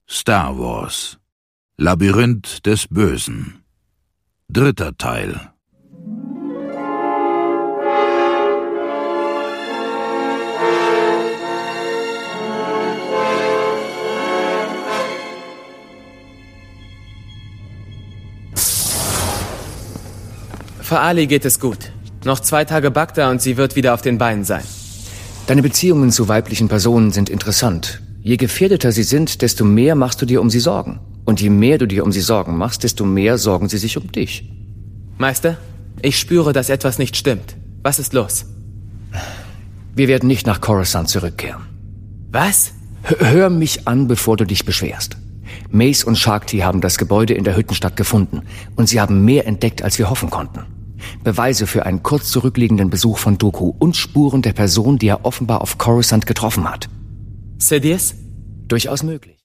Star Wars. Labyrinth des Bösen. 3. Teil. Für Ali geht es gut. Noch 2 Tage Bagda und sie wird wieder auf den Beinen sein. Deine Beziehungen zu weiblichen Personen sind interessant. Je gefährdeter sie sind, desto mehr machst du dir um sie Sorgen. Und je mehr du dir um sie Sorgen machst, desto mehr sorgen sie sich um dich. Meister, ich spüre, dass etwas nicht stimmt. Was ist los? Wir werden nicht nach Coruscant zurückkehren. Was? Hör mich an, bevor du dich beschwerst. Mace und Shark-T haben das Gebäude in der Hüttenstadt gefunden. Und sie haben mehr entdeckt, als wir hoffen konnten. Beweise für einen kurz zurückliegenden Besuch von Dooku und Spuren der Person, die er offenbar auf Coruscant getroffen hat. Sidious? Durchaus möglich.